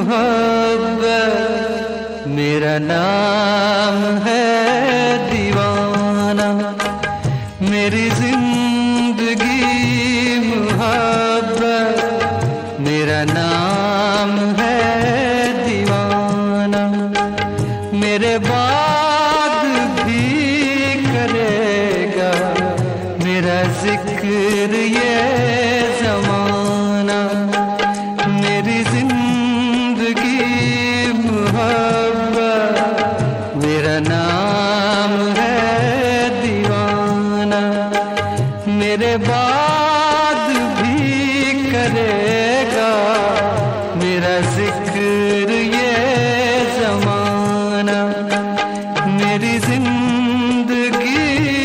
मोहब्बत मेरा नाम है दीवाना। मेरी जिंदगी मोहब्बत मेरा नाम है दीवाना। मेरे बाद भी करेगा मेरा जिक्र ये ज़माना। मेरी जिंदगी मोहब्बत मेरा नाम है दीवाना। मेरे बाद भी करेगा मेरा जिक्र ये ज़माना। मेरी जिंदगी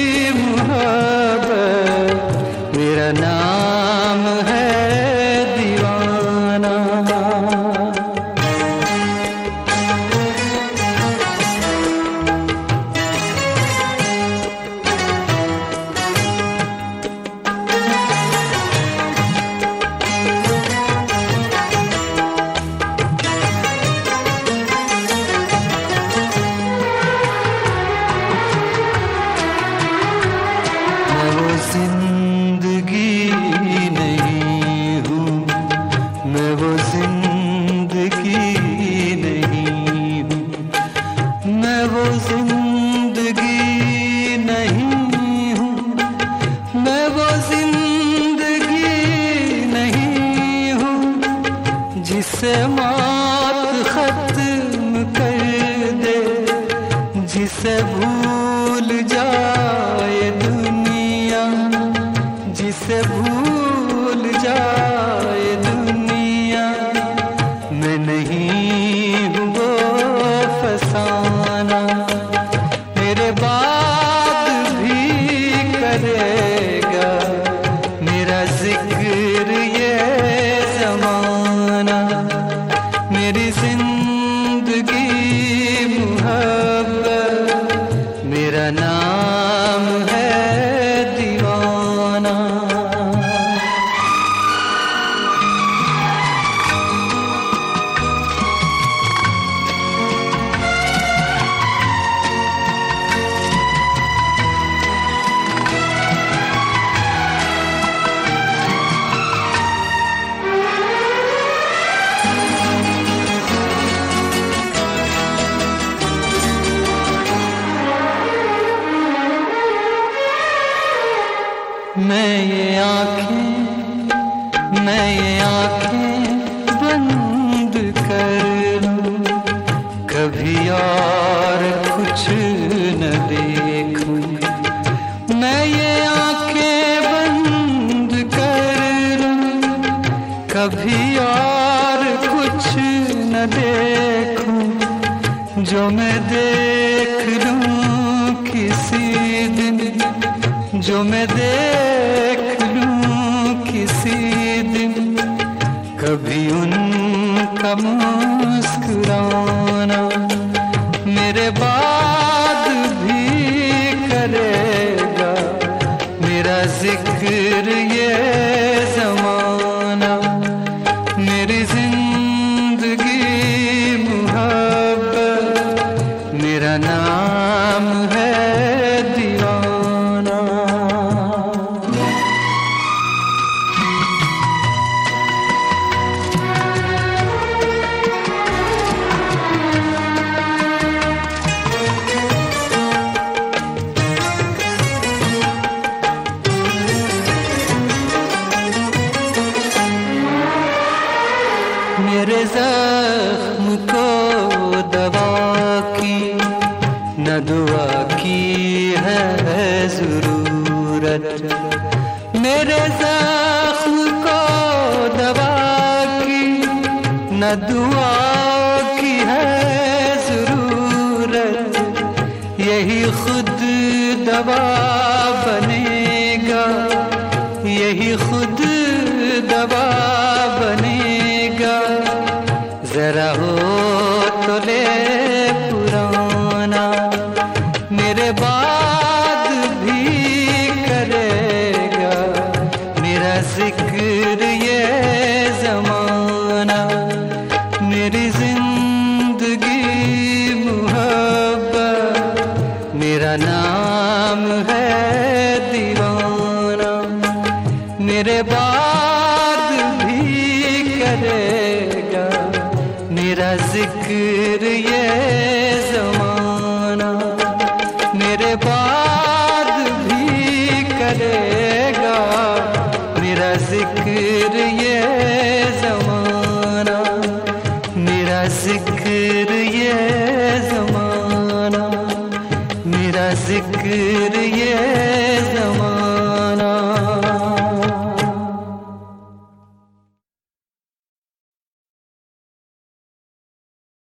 मोहब्बत मेरा नाम है दीवाना। जिंदगी नहीं हूँ मैं, वो जिंदगी नहीं हूँ मैं, वो जिंदगी नहीं हूँ मैं, वो जिंदगी नहीं हूँ जिसे मौत खत्म कर दे, जिसे भूल जाए दुनिया, जिसे भूल जाए दुनिया। मैं नहीं हूँ वो फसाना। मेरे बाद भी करेगा मेरा जिक्र ये ज़माना। मेरी जिंदगी मोहब्बत मेरा नाम है दीवाना। मैं ये आँखें बंद कर लूं, कभी और कुछ न देखूं। मैं ये आँखें बंद कर लूं, कभी और कुछ न देखूं। जो मैं देख लूं किसी दिन, जो मैं देख लूं किसी दिन, कभी उनका मुस्कुराना। मेरे बाद भी करेगा मेरा जिक्र ये ज़माना। मेरी जिंदगी मोहब्बत मेरा नाम है दीवाना। मेरे जख्म को दवा की न दुआ की है जरूरत। मेरे जख्म को दवा की न दुआ की है जरूरत। यही खुद दवा बनेगा, यही खुद दवा बनेगा। जरा हो तो ले पुराना। मेरे बाद भी करेगा मेरा जिक्र ये ज़माना। मेरी जिक्र ये ज़माना मेरे बाद भी करेगा, मेरा जिक्र ये ज़माना, मेरा जिक्र ये ज़माना, मेरा जिक्र ये